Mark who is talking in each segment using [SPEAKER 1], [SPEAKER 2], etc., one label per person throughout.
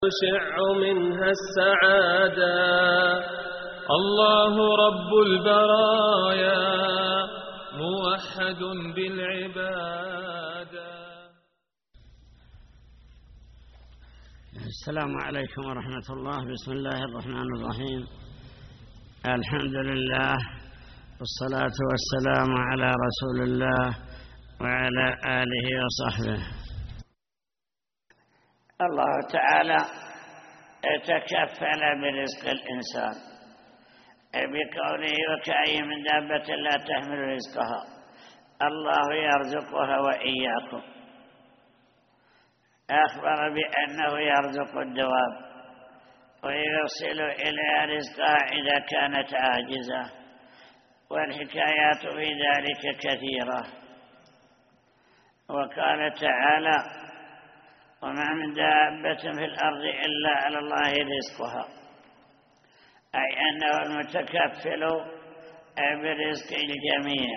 [SPEAKER 1] تشع منها السعادة. الله رب البرايا موحد بالعبادة.
[SPEAKER 2] السلام عليكم ورحمة الله. بسم الله الرحمن الرحيم. الحمد لله والصلاة والسلام على رسول الله وعلى آله وصحبه. الله تعالى تكفل برزق الإنسان بقوله وكأي من دابة لا تحمل رزقها الله يرزقها وإياكم. أخبر بأنه يرزق الدواب ويوصل إليها رزقها إذا كانت عاجزة، والحكايات في ذلك كثيرة. وقال تعالى وما من دابة في الأرض إلا على الله رزقها، أي أنه المتكفل برزق الجميع.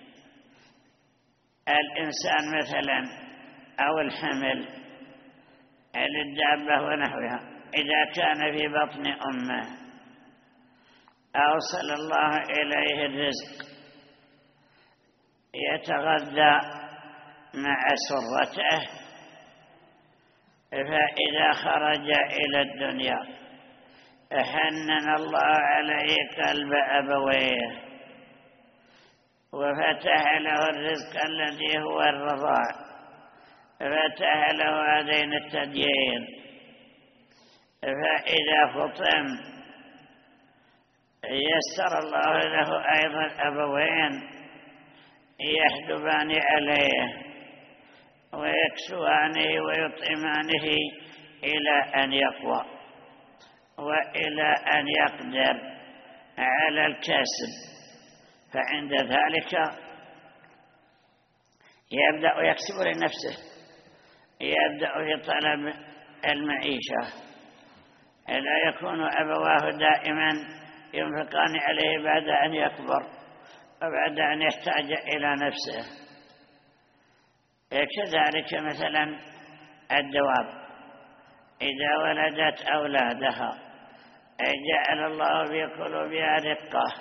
[SPEAKER 2] الإنسان مثلا أو الحمل للدابة ونحوها إذا كان في بطن أمه أوصل الله إليه الرزق يتغذى مع سرته، فإذا خرج إلى الدنيا حنن الله عليه قلب أبويه وفتح له الرزق الذي هو الرضاع، فتح له هذين التدين. فإذا فطم يسر الله له أيضا أبوين يحدبان عليه ويكسوانه ويطعمانه إلى أن يقوى وإلى أن يقدر على الكسب. فعند ذلك يبدأ يكسب لنفسه، يبدأ في طلب المعيشة. لا يكون أبواه دائما ينفقان عليه بعد أن يكبر وبعد أن يحتاج إلى نفسه. كذلك مثلا الدواب إذا ولدت أولادها جعل الله في قلوبها رقة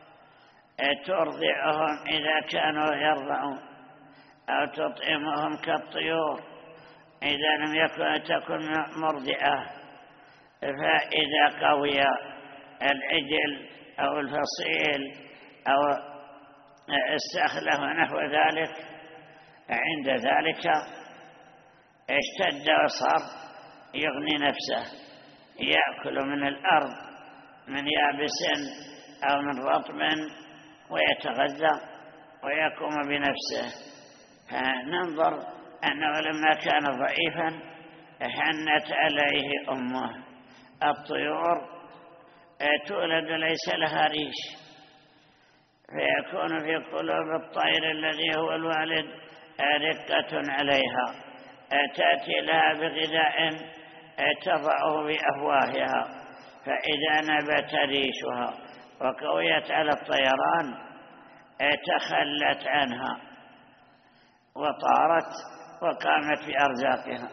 [SPEAKER 2] ترضعهم إذا كانوا يرضعون، أو تطعمهم كالطيور إذا لم تكن مرضعة. فإذا قوي العجل أو الفصيل أو السخلة ونحو ذلك عند ذلك اشتد وصار يغني نفسه، يأكل من الأرض من يابس أو من رطب ويتغذى ويقوم بنفسه. فننظر أنه لما كان ضعيفا حنت عليه أمه. الطيور تولد ليس لها ريش، فيكون في قلوب الطير الذي هو الوالد رقة عليها، تأتي لها بغذاء تضعه بأفواهها، فإذا نبت ريشها وقويت على الطيران تخلت عنها وطارت وقامت بأرزاقها.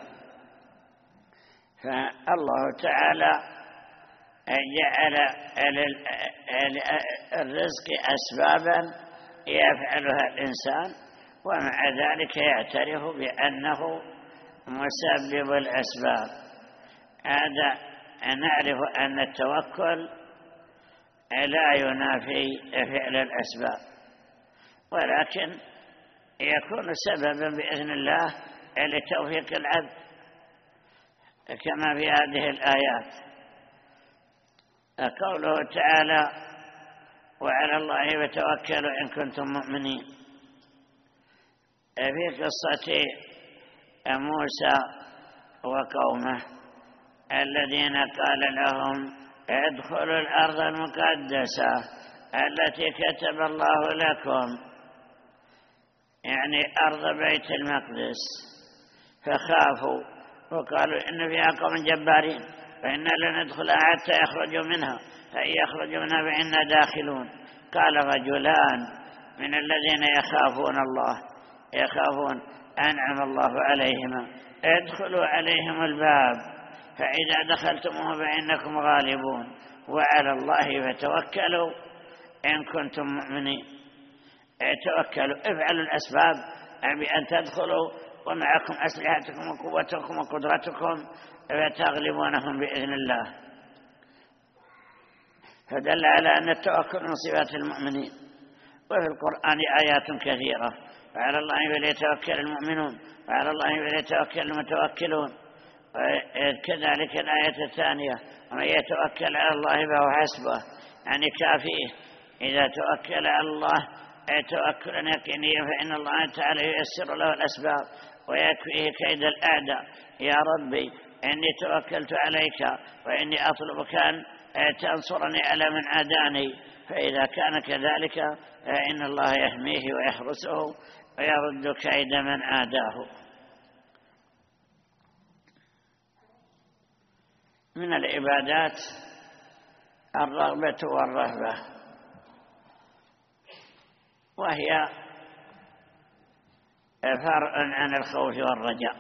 [SPEAKER 2] فالله تعالى جعل الرزق أسبابا يفعلها الإنسان، ومع ذلك يعترف بأنه مسبب الأسباب. هذا نعرف أن التوكل لا ينافي فعل الأسباب، ولكن يكون سببا بإذن الله لتوفيق العبد كما في هذه الآيات. قوله تعالى وعلى الله وتوكلوا إن كنتم مؤمنين. في قصة موسى وقومه الذين قال لهم ادخلوا الأرض المقدسة التي كتب الله لكم، يعني أرض بيت المقدس، فخافوا وقالوا إن فيها قوم جبارين فإنا لن ندخلها حتى يخرجوا منها، فإن يخرجوا منها فإنا داخلون. قال رجلان من الذين يخافون أنعم الله عليهما ادخلوا عليهم الباب فإذا دخلتموه فإنكم غالبون، وعلى الله فتوكلوا إن كنتم مؤمنين. توكلوا، افعلوا الأسباب بأن تدخلوا ومعكم أسلحتكم وقوتكم وقدرتكم فتغلبونهم بإذن الله. فدل على أن التوكل من صفات المؤمنين. وفي القرآن آيات كثيرة: وعلى الله فليتوكل المؤمنون، وعلى الله فليتوكل المتوكلون. كذلك الآية الثانية: ومن يتوكل على الله فهو حسبه، يعني كافيه. إذا توكل على الله توكلا يقينيا فإن الله تعالى ييسر له الأسباب ويكفيه كيد الأعداء. يا ربي إني توكلت عليك وإني أطلبك أن تنصرني على من عاداني. فإذا كان كذلك فإن الله يحميه ويحرسه ويرد كيد من عاداه. من العبادات الرغبة والرهبة، وهي فرع عن الخوف والرجاء.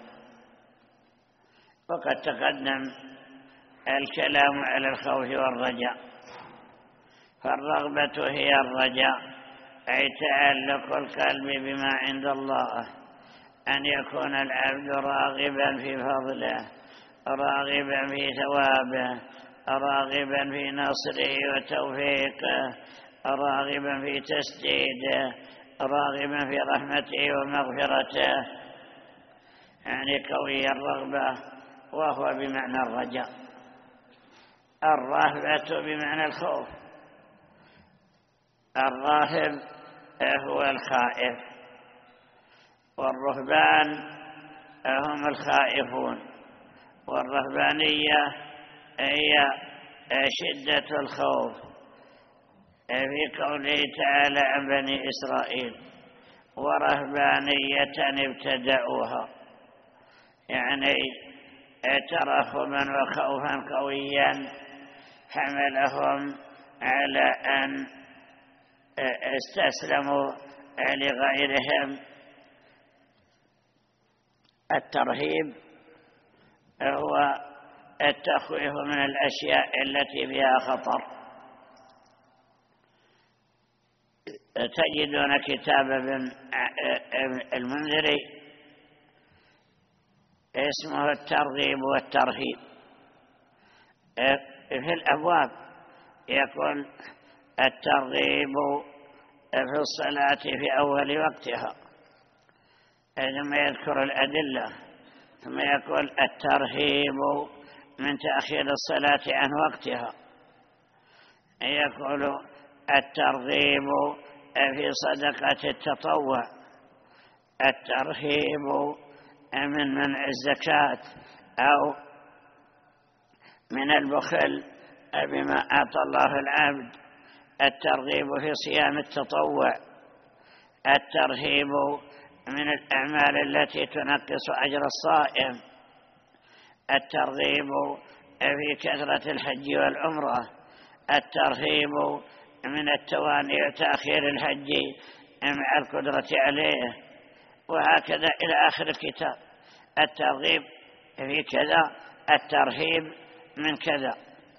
[SPEAKER 2] وقد تقدم الكلام على الخوف والرجاء. فالرغبة هي الرجاء، أي تعلق القلب بما عند الله، أن يكون العبد راغبا في فضله، راغبا في ثوابه، راغبا في نصره وتوفيقه، راغبا في تسديده، راغبا في رحمته ومغفرته، يعني قوي الرغبة، وهو بمعنى الرجاء. الرهبة بمعنى الخوف. الراهب هو الخائف، والرهبان هم الخائفون. والرهبانية هي شدة الخوف، في قوله تعالى عن بني إسرائيل: ورهبانية ابتدعوها، يعني ترهبا وخوفا قويا حملهم على أن استسلموا لغيرهم. الترهيب هو التخويف من الأشياء التي فيها خطر. تجدون كتاب ابن المنذري اسمه الترغيب والترهيب. في الأبواب يقول: الترغيب في الصلاة في أول وقتها، ثم يذكر الأدلة، ثم يقول: الترهيب من تأخير الصلاة عن وقتها. يقول: الترغيب في صدقة التطوع، الترهيب من منع الزكاة أو من البخل بما أعطى الله العبد، الترغيب في صيام التطوع، الترهيب من الأعمال التي تنقص أجر الصائم، الترغيب في كثرة الحج والعمرة، الترهيب من التواني وتأخير الحج مع القدرة عليه، وهكذا إلى آخر الكتاب. الترغيب في كذا، الترهيب من كذا.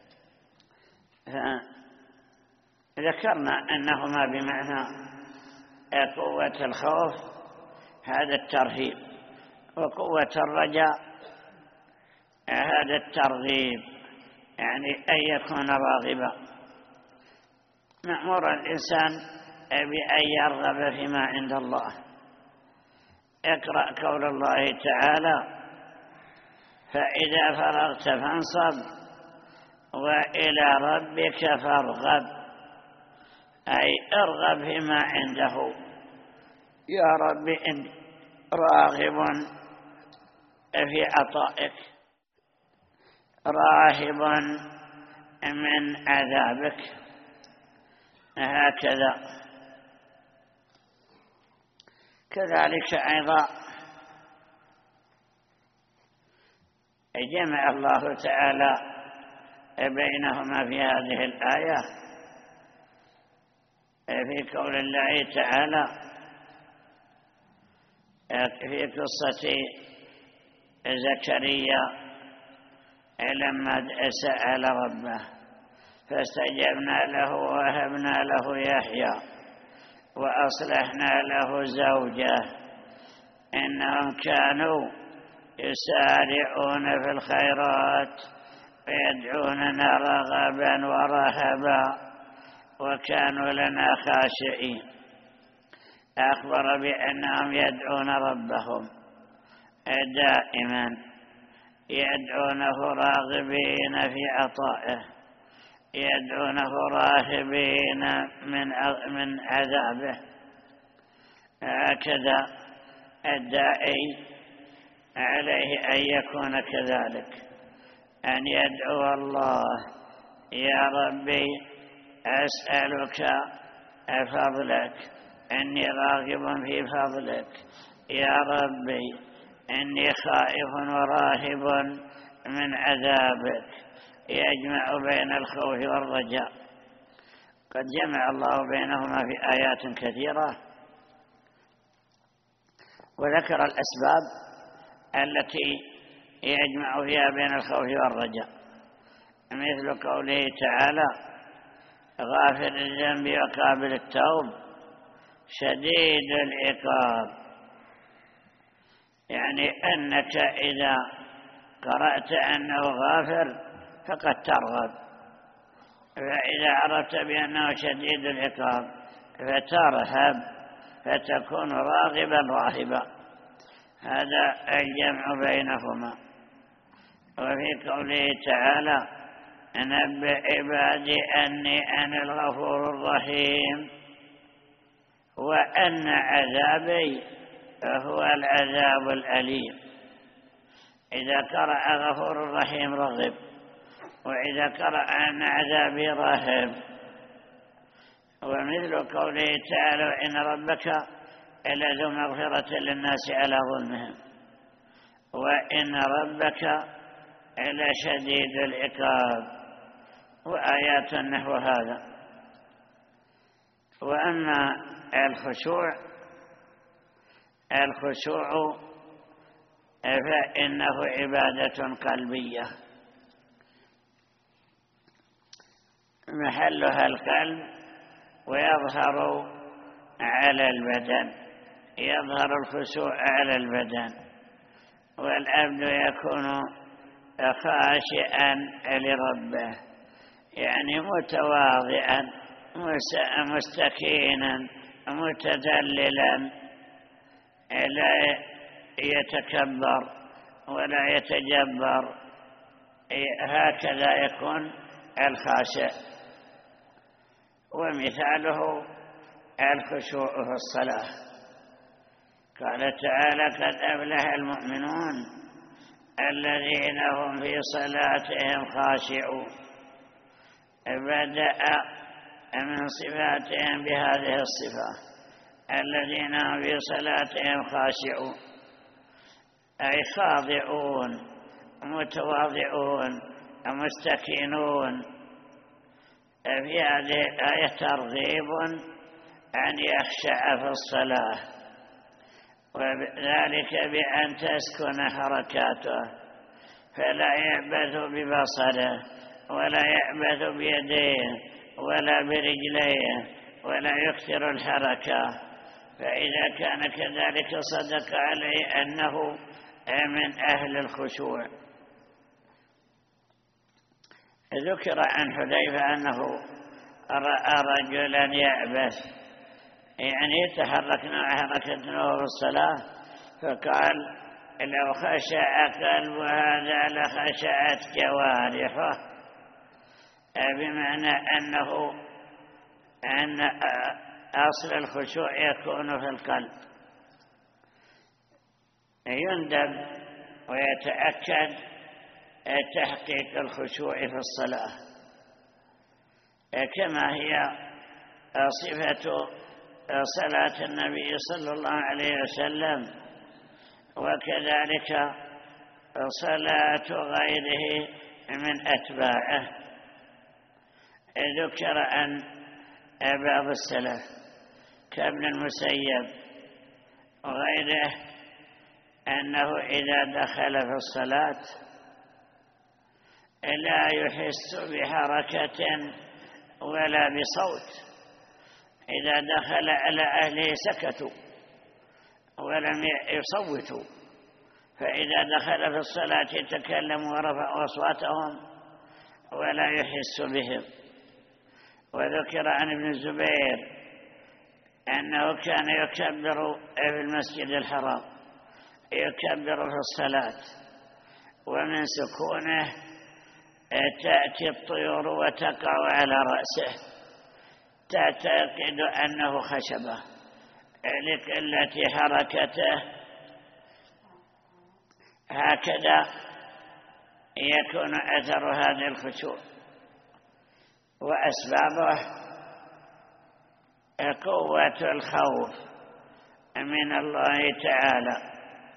[SPEAKER 2] ذكرنا أنهما بمعنى قوة الخوف، هذا الترهيب، وقوة الرجاء هذا الترغيب، يعني أن يكون راغبا. مأمور الإنسان بأن يرغب فيما عند الله. اقرأ قول الله تعالى: فإذا فرغت فانصب وإلى ربك فارغب، أي ارغب فيما عنده. يا رب إني راغب في عطائك، راهب من عذابك. هكذا. كذلك أيضا جمع الله تعالى بينهما في هذه الآية في قول الله تعالى في قصة زكريا لما سأل ربه فاستجبنا له ووهبنا له يحيى وأصلحنا له زوجه إنهم كانوا يسارعون في الخيرات ويدعوننا رغبا ورهبا وكانوا لنا خاشعين. أخبر بأنهم يدعون ربهم دائما، يدعونه راغبين في عطائه، يدعونه راهبين من عذابه. هكذا الداعي عليه أن يكون كذلك، أن يدعو الله: يا ربي أسألك فضلك، إني راغب في فضلك، يا ربي إني خائف وراهب من عذابك. يجمع بين الخوف والرجاء. قد جمع الله بينهما في آيات كثيرة، وذكر الأسباب التي يجمع فيها بين الخوف والرجاء، مثل قوله تعالى: غافر الذنب وقابل التوب شديد العقاب. يعني أنك إذا قرأت أنه غافر فقد ترغب، فإذا عرفت بأنه شديد العقاب فترهب، فتكون راغبا راهبا. هذا الجمع بينهما. وفي قوله تعالى: نبئ عبادي أني أنا الغفور الرحيم وأن عذابي هو العذاب الأليم. إذا قرأ غفور رحيم رغب، وإذا قرأ أن عذابي راهب. ومثل قوله تعالى: إن ربك لذو مغفرة للناس على ظلمهم وإن ربك لشديد العقاب، وآيات نحو هذا. وأما الخشوع فإنه عبادة قلبية محلها القلب، ويظهر على البدن، يظهر الخشوع على البدن، والعبد يكون خاشعا لربه، يعني متواضعا مستكينا متذللا، لا يتكبر ولا يتجبر. هكذا يكون الخاشع. ومثاله الخشوع في الصلاة. قال تعالى: قد أفلح المؤمنون الذين هم في صلاتهم خاشعون. بدأ من صفاتهم بهذه الصفة: الذين هم في صلاتهم خاشعون، أي خاضعون متواضعون مستكينون. في هذه الآية ترغيب أن يخشع في الصلاة، وذلك بأن تسكن حركاته، فلا يعبث ببصره ولا يعبث بيديه ولا برجليه ولا يكثر الحركة. فإذا كان كذلك صدق عليه أنه من أهل الخشوع. ذكر عن حذيفة أنه رأى رجلا يعبث، يعني يتحرك مع حركته في الصلاة، فقال: لو خشع قلب هذا لخشعت جوارحه، بمعنى أن أصل الخشوع يكون في القلب. يندب ويتأكد تحقيق الخشوع في الصلاة، كما هي صفة صلاة النبي صلى الله عليه وسلم، وكذلك صلاة غيره من أتباعه. ذكر عن بعض السلف كابن المسيب وغيره أنه إذا دخل في الصلاة لا يحس بحركة ولا بصوت. إذا دخل على أهله سكتوا ولم يصوتوا، فإذا دخل في الصلاة يتكلموا ورفعوا أصواتهم ولا يحس بهم. وذكر عن ابن الزبير أنه كان يكبر في المسجد الحرام، يكبر في الصلاة، ومن سكونه تأتي الطيور وتقع على رأسه تعتقد أنه خشبة لقلة حركته. هكذا يكون أثر هذا الخشوع. وأسبابه قوة الخوف من الله تعالى،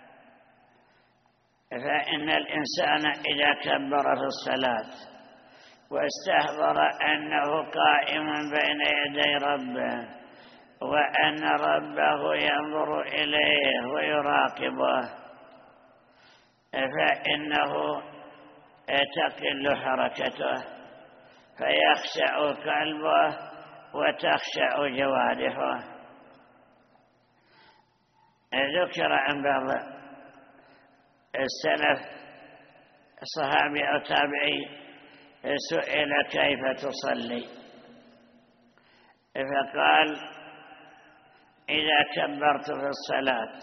[SPEAKER 2] فإن الإنسان إذا كبر في الصلاة واستحضر أنه قائم بين يدي ربه وأن ربه ينظر إليه ويراقبه، فإنه تقل حركته فيخشع قلبه وتخشع جوارحه. ذكر عن بعض السلف صحابي أو تابعي سئل كيف تصلي، فقال إذا كبرت في الصلاة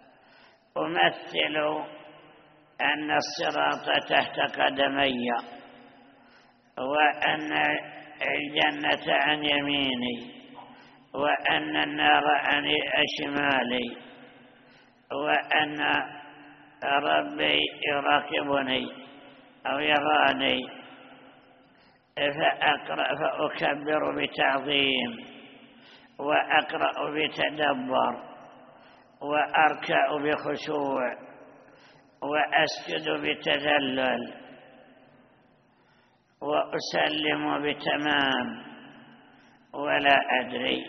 [SPEAKER 2] أمثل أن الصراط تحت قدمي وأن الجنة عن يميني وأن النار عن شمالي وأن ربي يراقبني أو يراني، فأكبر بتعظيم وأقرأ بتدبر وأركع بخشوع وأسجد بتذلل وأسلم بتمام، ولا أدري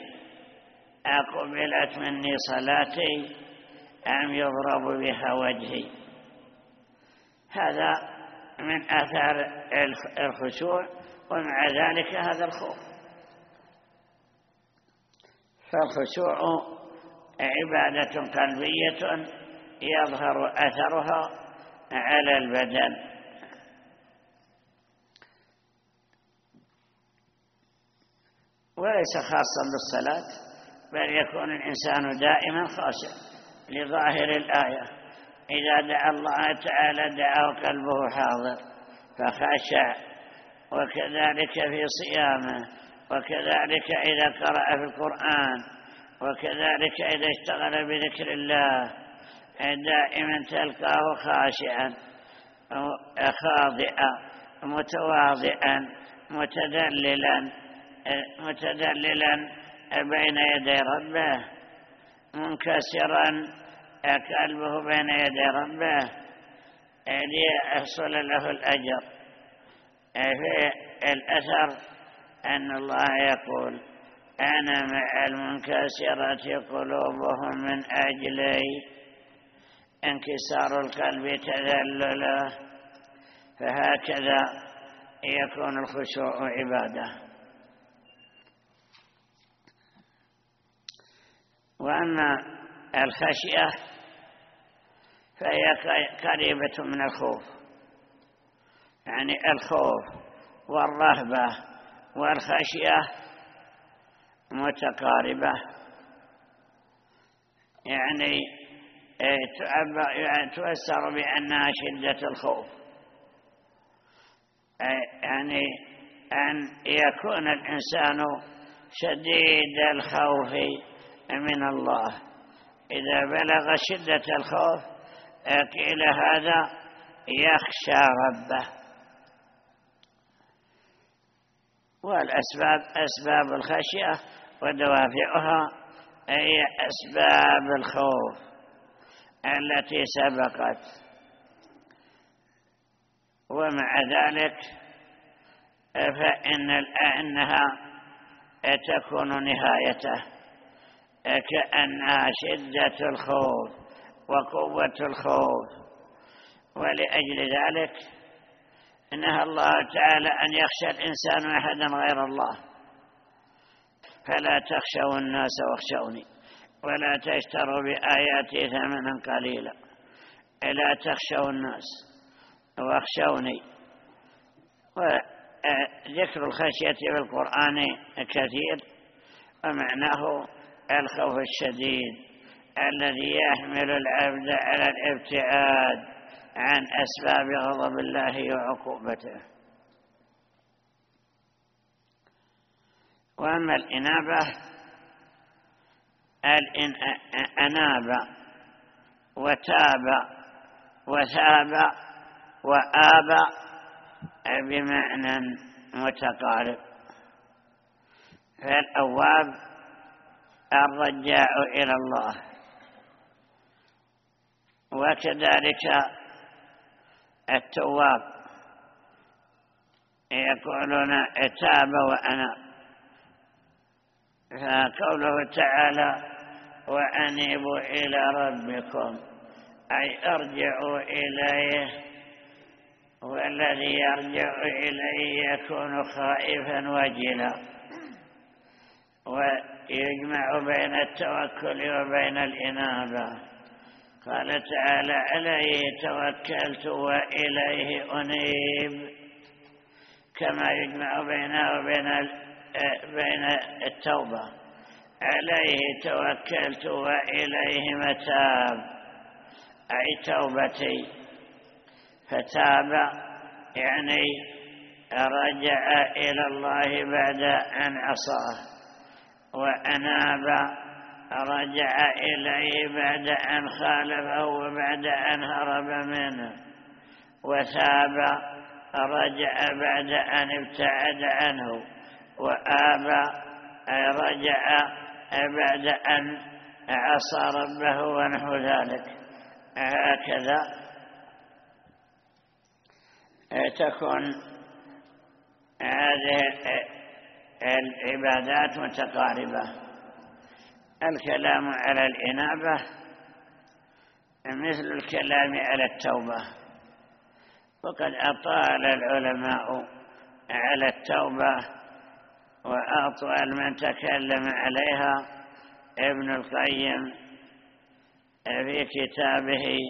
[SPEAKER 2] أقبلت مني صلاتي أم يضرب بها وجهي. هذا من آثار الخشوع، ومع ذلك هذا الخوف. فالخشوع عبادة قلبية يظهر أثرها على البدن. وليس خاصا بالصلاة، بل يكون الإنسان دائما خاشع لظاهر الآية. إذا دعا الله تعالى دعاه قلبه حاضر فخشع، وكذلك في صيامه، وكذلك إذا قرأ في القرآن، وكذلك إذا اشتغل بذكر الله دائما تلقاه خاشعا خاضعا متواضعا متدللا بين يدي ربه، منكسرا قلبه بين يدي ربه ليحصل له الأجر. في الأثر أن الله يقول: أنا مع المنكسرة قلوبهم من أجلي، انكسار القلب تذلله. فهكذا يكون الخشوع عبادة. وأما الخشية فهي قريبة من الخوف، يعني الخوف والرهبة والخشية متقاربة، يعني تفسر بأنها شدة الخوف، يعني أن يكون الإنسان شديد الخوف من الله. إذا بلغ شدة الخوف قيل هذا يخشى ربه. والأسباب أسباب الخشية ودوافعها هي أسباب الخوف التي سبقت. ومع ذلك فإنها تكون نهايته كأنها شدة الخوف وقوة الخوف. ولأجل ذلك نهى الله تعالى أن يخشى الإنسان أحدا غير الله، فلا تخشوا الناس واخشوني ولا تشتروا بآياتي ثمنا قليلا. لا تخشوا الناس واخشوني. وذكر الخشية في القرآن كثير، ومعناه الخوف الشديد الذي يحمل العبد على الابتعاد عن أسباب غضب الله وعقوبته. وأما الإنابة، أناب وتاب وثاب وآب بمعنى متقارب. فالأواب الرجاع إلى الله، وكذلك التواب يقولون تاب وأناب. فقوله تعالى وأنيبوا إلى ربكم أي ارجعوا إليه، والذي يرجع إليه يكون خائفا وجلا. ويجمع بين التوكل وبين الإنابة. قال تعالى عليه توكلت وإليه أنيب، كما يجمع بينه وبين التوبة. عليه توكلت وإليه متاب أي توبتي. فتاب يعني رجع إلى الله بعد أن عصاه، وأناب رجع إليه بعد أن خالفه وبعد أن هرب منه، وثاب رجع بعد أن ابتعد عنه، وآب رجع بعد أن عصى ربه ونحو ذلك. هكذا تكون هذه العبادات متقاربة. الكلام على الإنابة مثل الكلام على التوبة، وقد أطال العلماء على التوبة، وأطول من تكلم عليها ابن القيم في كتابه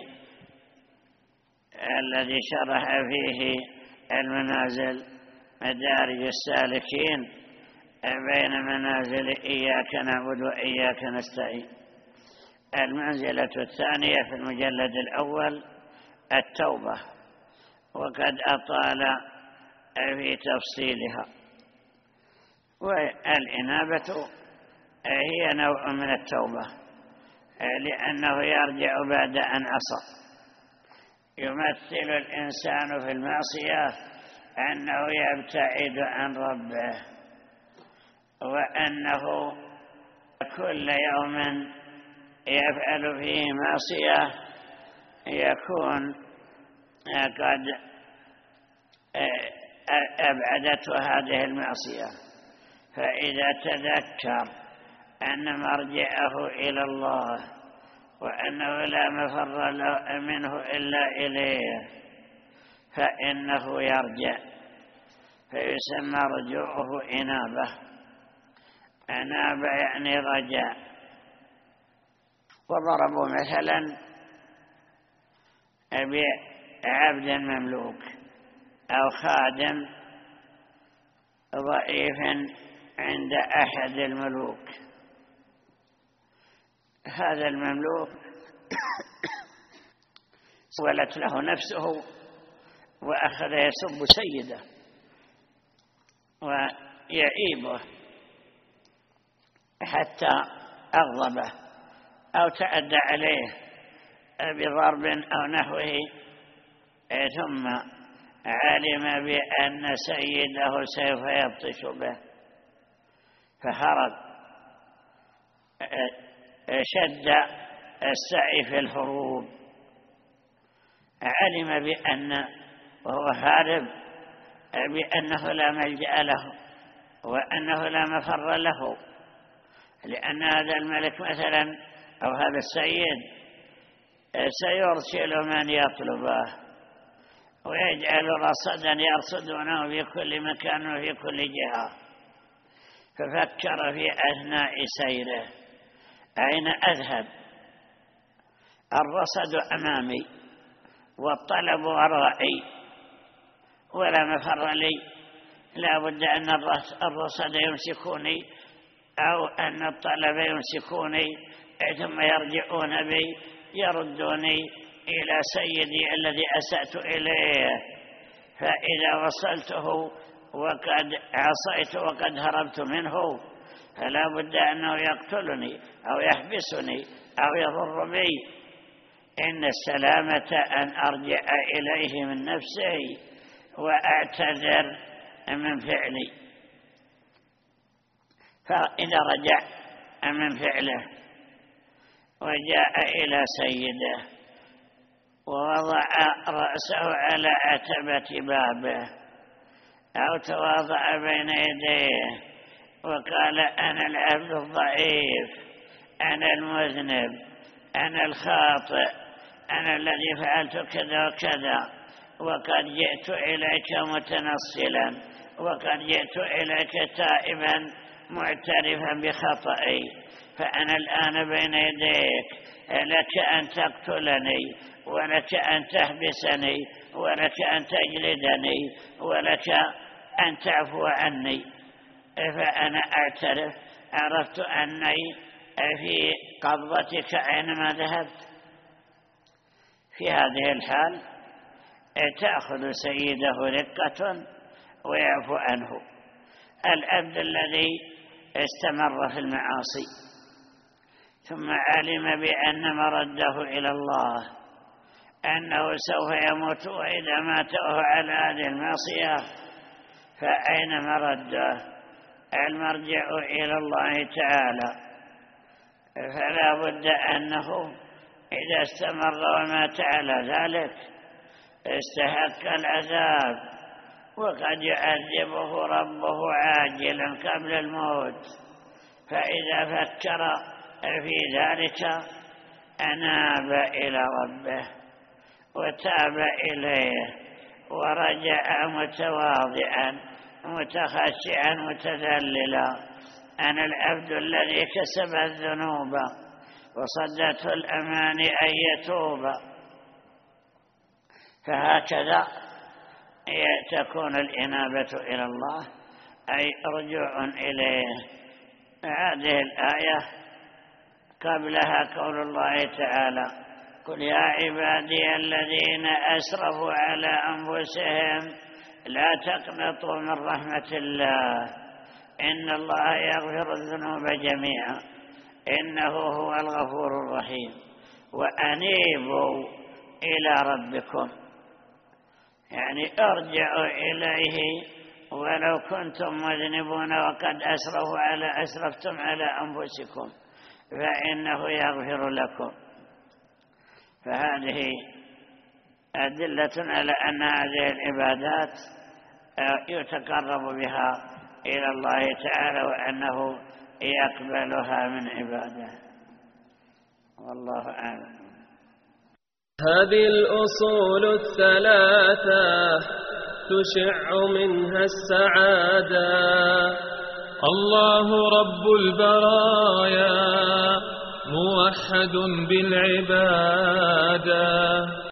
[SPEAKER 2] الذي شرح فيه المنازل مدارج السالكين بين منازل إياك نعبد وإياك نستعين. المنزلة الثانية في المجلد الأول التوبة، وقد أطال في تفصيلها. والإنابة هي نوع من التوبة، لأنه يرجع بعد أن عصى. يمثل الإنسان في المعصية أنه يبتعد عن ربه، وأنه كل يوم يفعل فيه معصية يكون قد أبعدته هذه المعصية. فإذا تذكر أن مرجعه إلى الله وأنه لا مفر منه إلا إليه فإنه يرجع، فيسمى رجوعه إنابة. أناب يعني رجع. وضربوا مثلا بعبد مملوك أو خادم ضعيف عند أحد الملوك. هذا المملوك سولت له نفسه وأخذ يسب سيده ويعيبه حتى أغضبه أو تعدى عليه بضرب أو نحوه، ثم علم بأن سيده سوف يبطش به فهرب، شد السعي في الهروب. علم بأن وهو هارب بأنه لا ملجأ له وأنه لا مفر له، لأن هذا الملك مثلا أو هذا السيد سيرسل من يطلبه، ويجعل رصدا يرصدونه في كل مكان وفي كل جهة. ففكر في أثناء سيره أين أذهب؟ الرصد أمامي والطلب ورائي ولا مفر لي، لا بد أن الرصد يمسكوني أو أن الطلب يمسكوني ثم يرجعون بي يردوني إلى سيدي الذي أسأت إليه، فإذا وصلته وقد عصيت وقد هربت منه فلا بد أنه يقتلني أو يحبسني أو يضر بي. إن السلامة أن أرجع إليه من نفسي وأعتذر من فعلي. فإذا رجع من فعله وجاء إلى سيده ووضع رأسه على عتبة بابه أو تواضع بين يديه وقال أنا العبد الضعيف، أنا المذنب، أنا الخاطئ، أنا الذي فعلت كذا وكذا، وقد جئت إليك متنصلا، وقد جئت إليك تائبا معترفا بخطئي، فأنا الآن بين يديك، لك أن تقتلني ولك أن تحبسني ولك أن تجلدني ولك أن تعفو عني، فأنا أعترف، عرفت أني في قبضتك أينما ذهبت. في هذه الحال تأخذ سيده رقة ويعفو عنه. العبد الذي استمر في المعاصي ثم علم بأن مرده إلى الله، أنه سوف يموت، وإذا مات وهو على هذه المعصية فأين مرده؟ المرجع إلى الله تعالى. فلا بد أنه إذا استمر ومات على ذلك استحق العذاب، وقد يعذبه ربه عاجلا قبل الموت. فإذا فكر في ذلك أناب إلى ربه وتاب إليه ورجع متواضعا متخشعا متذللا. أنا العبد الذي كسب الذنوب وصدته الأمان أن يتوب. فهكذا تكون الإنابة إلى الله، أي رجوع إليه. هذه الآية قبلها قول الله تعالى: قل يا عبادي الذين أسرفوا على أنفسهم لا تقنطوا من رحمة الله إن الله يغفر الذنوب جميعا إنه هو الغفور الرحيم وأنيبوا إلى ربكم، يعني ارجعوا إليه ولو كنتم مذنبون وقد أسرفتم على أنفسكم فإنه يغفر لكم. فهذه أدلة على أن هذه العبادات يتقرب بها إلى الله تعالى وأنه يقبلها من عباده. والله أعلم.
[SPEAKER 1] هذه الأصول الثلاثة تشع منها السعادة. الله رب البرايا موحد بالعبادة.